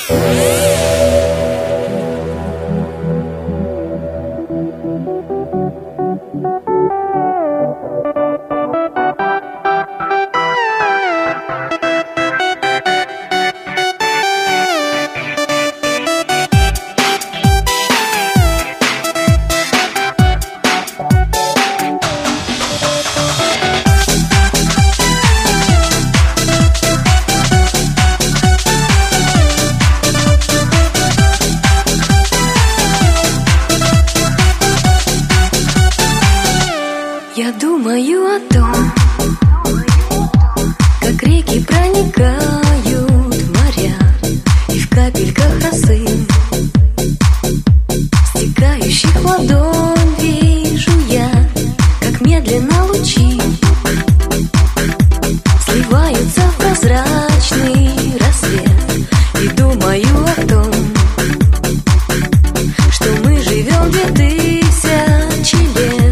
Я думаю о том, как реки проникают в моря, и в капельках росы, стекающих в ладонь, вижу я, как медленно лучи сливаются в прозрачный рассвет. И думаю о том, что мы живем 2000 лет.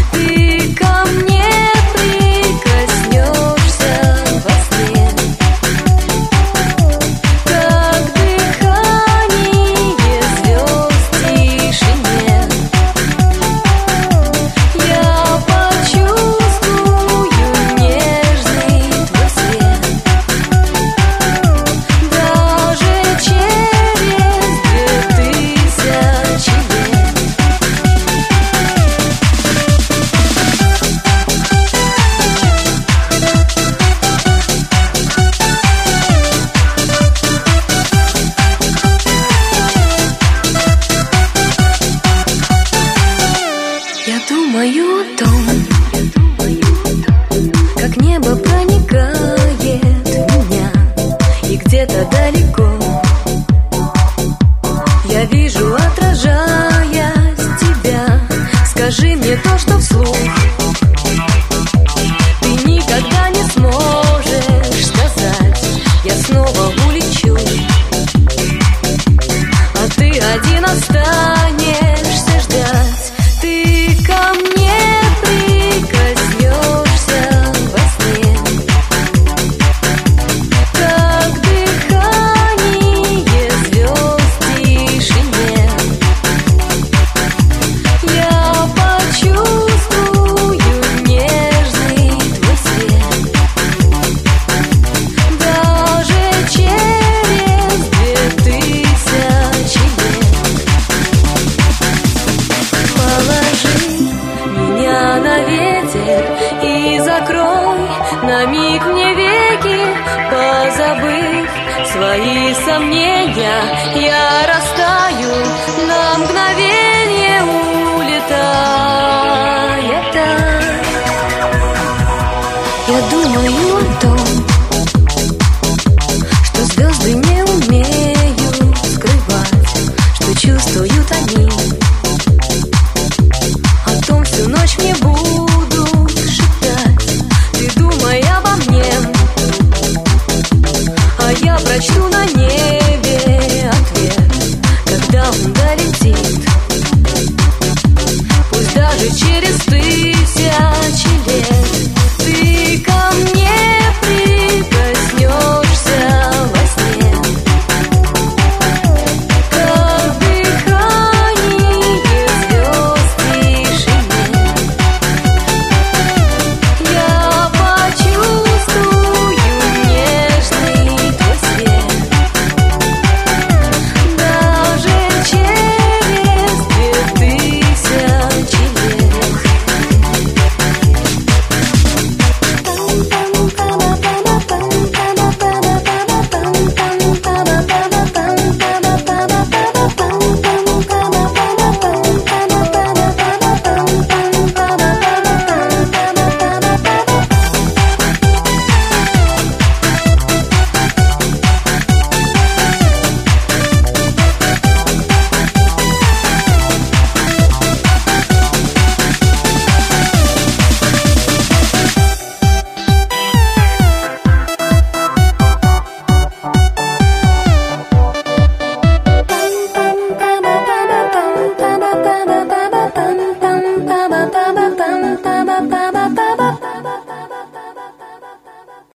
Думаю о том, как небо проникает в меня, и где-то далеко я вижу, отражаясь тебя. Скажи мне то, что вслух ты никогда не сможешь сказать. Я снова улечу, а ты один останешься ждать. Ты ко мне прикоснешься во сне, как дыхание звезд в тишине. Я почувствую нежный твой свет, даже через 2000 лет. Положи меня на ветер и закрой на миг мне веки, позабыв свои сомнения, я растаю на мгновение.